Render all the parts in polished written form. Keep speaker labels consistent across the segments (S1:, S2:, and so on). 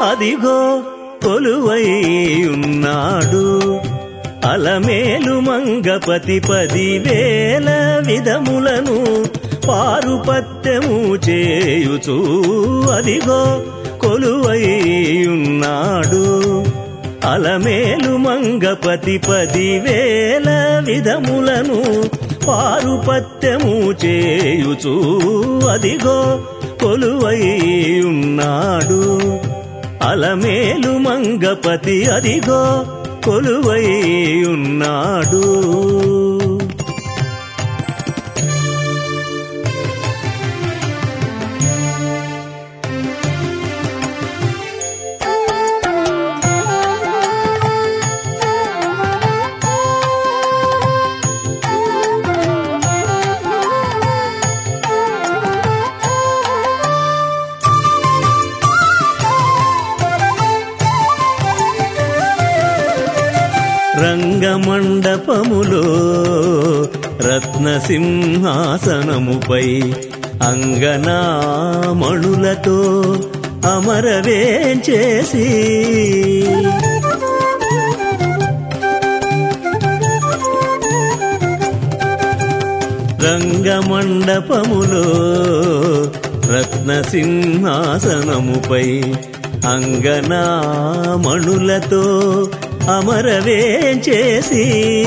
S1: అదిగో కొలువై ఉన్నాడు. అలమేలు మంగపతి 10,000 విధములను పారుపత్యము చేయుచు అదిగో కొలువై ఉన్నాడు. అలమేలు మంగపతి 10,000 విధములను పారుపత్యము చేయుచు అదిగో కొలువై ఉన్నాడు. అలమేలు మంగపతి అదిగో కొలువై ఉన్నాడు. రంగమండపములో రత్నసింహాసనముపై అంగనామణులతో అమరవేంచేసి రంగమండపములో రత్నసింహాసనముపై అంగనామణులతో అమరవేంచేసి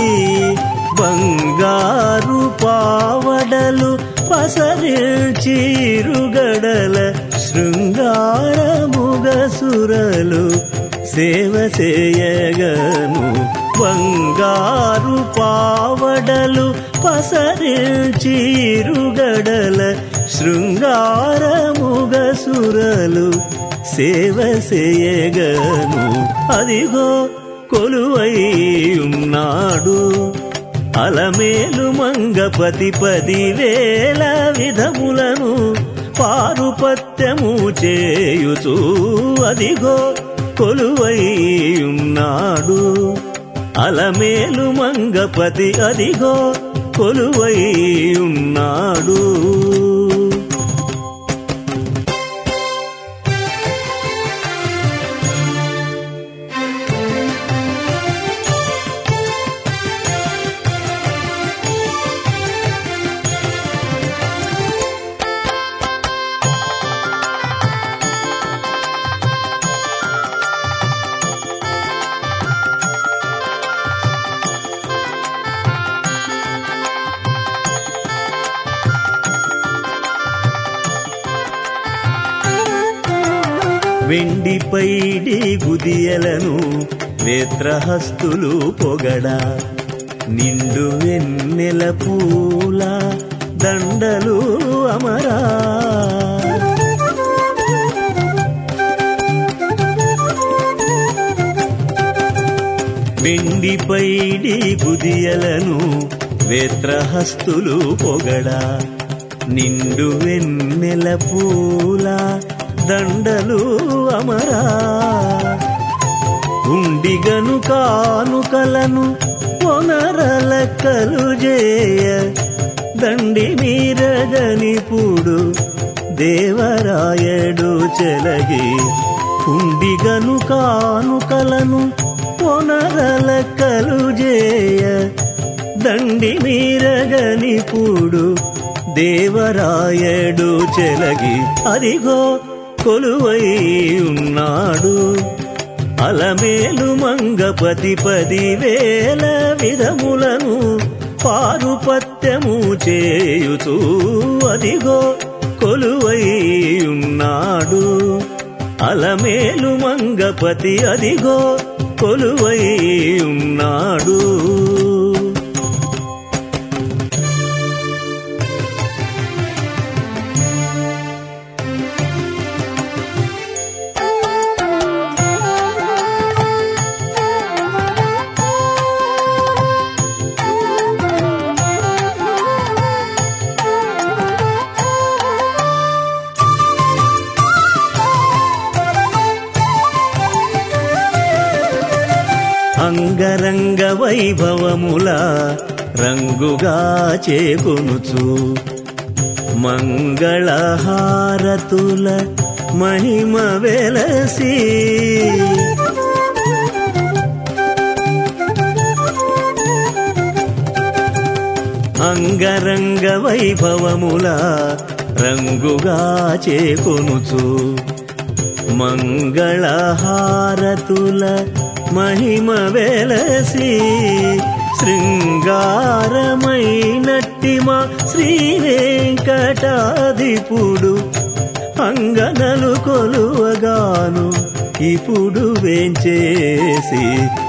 S1: బంగారు పావడలు పసరిల్చిరుగడల శృంగారముగసురలు సేవ చేయగను. బంగారు పావడలు పసరిల్చిరుగడల శృంగారముగసురలు సేవ చేయగను. అదిగో కొలువై ఉన్నాడు. అలమేలు మంగపతి 10,000 విధములను పారుపత్యము చేయుచు అదిగో కొలువై ఉన్నాడు. అలమేలు మంగపతి అదిగో కొలువై ఉన్నాడు. వెండి పైడి గుదియలను వేత్రహస్తులు పొగడా నిండు వెన్నెల పూల దండలు అమరా. వెండి పైడి గుదియలను వేత్రహస్తులు పొగడా నిండు వెన్నెల పూల దండలు అమరా. ఉండిగను కానుకలను పొనరలక్కలు జేయ దండి మీరగనిపుడు దేవరాయడు చెలగి. ఉండిగను కానుకలను పొనరలక్కలు జేయ దండి మీరగనిపుడు దేవరాయడు చెలగి. అదిగో కొలువై ఉన్నాడు. అలమేలు మంగపతి 10,000 విధములను పారుపత్యము చేయుచు అదిగో కొలువై ఉన్నాడు. అలమేలు మంగపతి అదిగో కొలువై ఉన్నాడు. అంగరంగ వైభవముల రంగుగా చేకొనుచు మంగళహారతుల మహిమ వెలసి అంగరంగ వైభవముల రంగుగా చేకొనుచు మంగళహారతుల మహిమ వెలసి శృంగారమైనట్టి మా శ్రీ వెంకటాధిపుడు అంగనలు కొలువగాను ఇప్పుడు వేంచేసి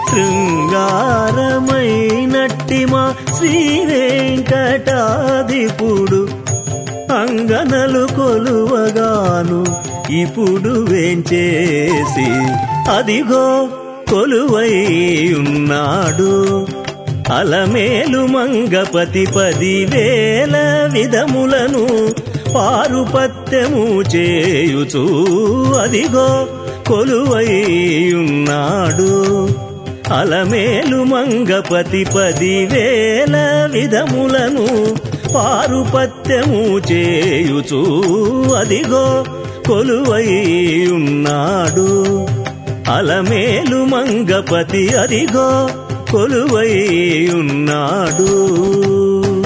S1: శృంగారమైనట్టి మా శ్రీ వెంకటాధిపుడు అంగనలు కొలువగాను ఇప్పుడు వేంచేసి అదిగో కొలువై ఉన్నాడు అలమేలు మంగపతి 10,000 విధములను పారుపత్యము చేయుచు అదిగో కొలువై ఉన్నాడు అలమేలు మంగపతి 10,000 విధములను పారుపత్యము చేయుచు అదిగో కొలువై ఉన్నాడు అలమేలు మంగపతి అదిగో కొలువై ఉన్నాడు.